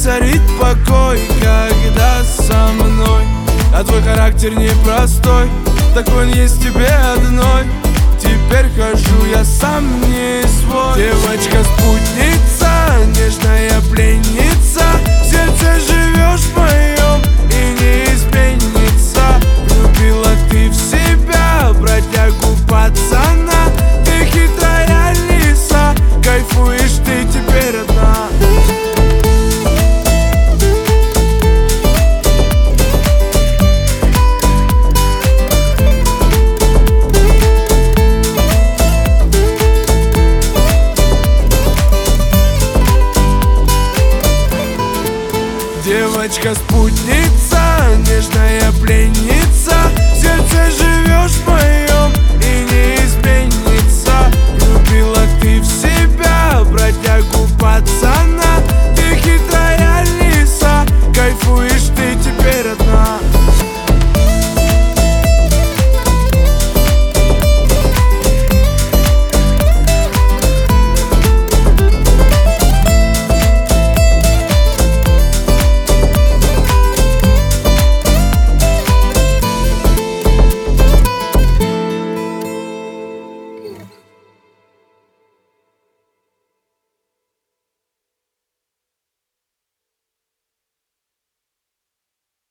царит покой, когда со мной. А твой характер непростой, такой он есть тебе одной. Теперь хожу я сам не свой. Девочка-спутница, нежная пленница, в сердце живешь моем и не изменится. Влюбила ты в себя бродягу пацана, ты хитрая лиса, кайфуешь ты теперь одна. Девочка-спутница, нежная пленница, в сердце живет